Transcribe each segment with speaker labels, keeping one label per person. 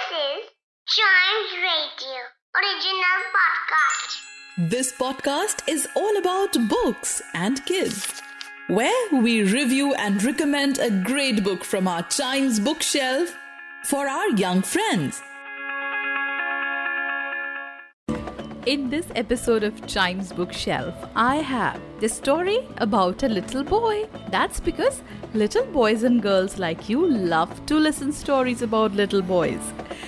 Speaker 1: This is Chimes Radio original podcast.
Speaker 2: This podcast is all about books and kids, where we review and recommend a great book from our Chimes bookshelf for our young friends. In this episode of Chimes Bookshelf, I have the story about a little boy. That's because little boys and girls like you love to listen stories about little boys.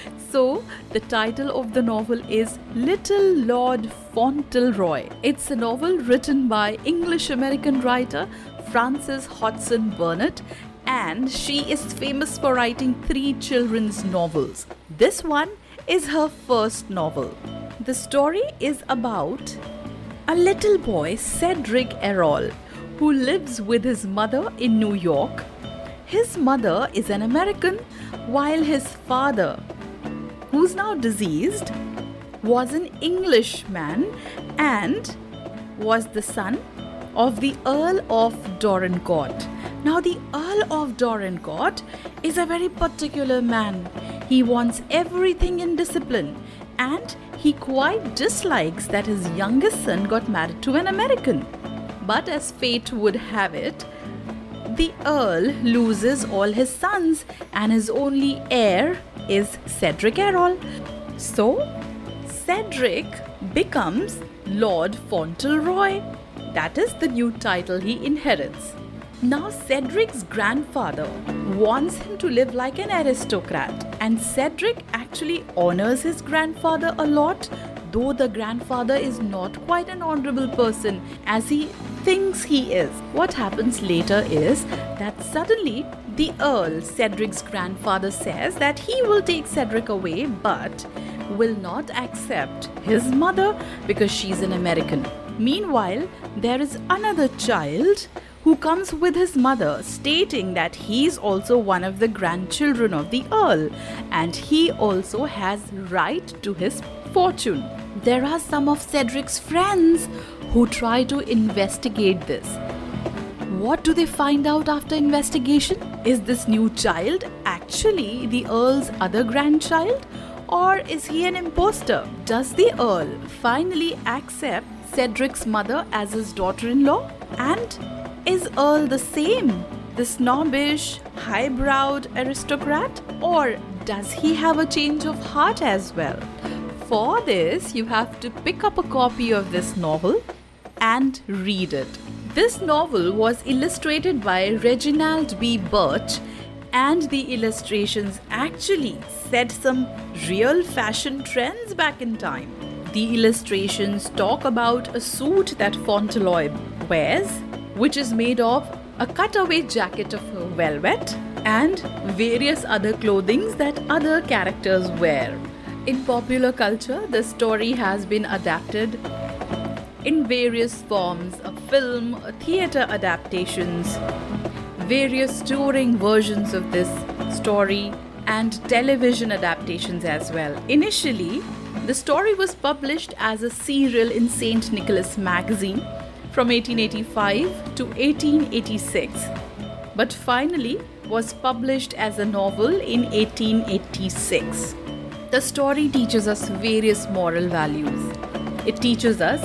Speaker 2: So, the title of the novel is Little Lord Fauntleroy. It's a novel written by English-American writer Frances Hodgson Burnett, and she is famous for writing 3 children's novels. This one is her first novel. The story is about a little boy, Cedric Errol, who lives with his mother in New York. His mother is an American, while his father, who's now deceased, was an Englishman and was the son of the Earl of Dorincourt. Now, the Earl of Dorincourt is a very particular man. He wants everything in discipline, and he quite dislikes that his youngest son got married to an American. But as fate would have it, the Earl loses all his sons and his only heir is Cedric Errol. So, Cedric becomes Lord Fauntleroy. That is the new title he inherits. Now, Cedric's grandfather wants him to live like an aristocrat, and Cedric actually honors his grandfather a lot, though the grandfather is not quite an honorable person as he thinks he is. What happens later is that suddenly the Earl, Cedric's grandfather, says that he will take Cedric away but will not accept his mother because she's an American. Meanwhile, there is another child who comes with his mother, stating that he is also one of the grandchildren of the Earl and he also has right to his fortune. There are some of Cedric's friends who try to investigate this. What do they find out after investigation? Is this new child actually the Earl's other grandchild, or is he an imposter? Does the Earl finally accept Cedric's mother as his daughter-in-law? And is Earl the same, the snobbish, high-browed aristocrat, or does he have a change of heart as well? For this, you have to pick up a copy of this novel and read it. This novel was illustrated by Reginald B. Birch, and the illustrations actually set some real fashion trends back in time. The illustrations talk about a suit that Fauntleroy wears, which is made of a cutaway jacket of velvet and various other clothing that other characters wear. In popular culture, the story has been adapted in various forms: a film, a theatre adaptations, various touring versions of this story, and television adaptations as well. Initially, the story was published as a serial in St. Nicholas magazine from 1885 to 1886, but finally was published as a novel in 1886. The story teaches us various moral values. It teaches us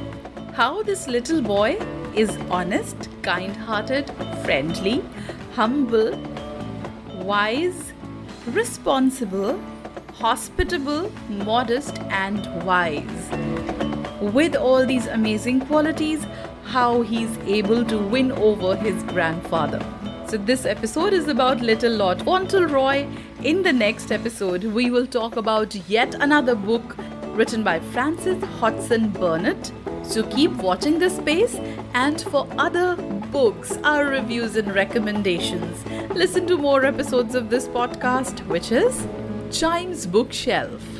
Speaker 2: how this little boy is honest, kind-hearted, friendly, humble, wise, responsible, hospitable, modest, and wise. With all these amazing qualities, how he's able to win over his grandfather. So this episode is about Little Lord Fauntleroy. In the next episode, we will talk about yet another book written by Frances Hodgson Burnett. So keep watching this space, and for other books, our reviews and recommendations, listen to more episodes of this podcast, which is Chimes Bookshelf.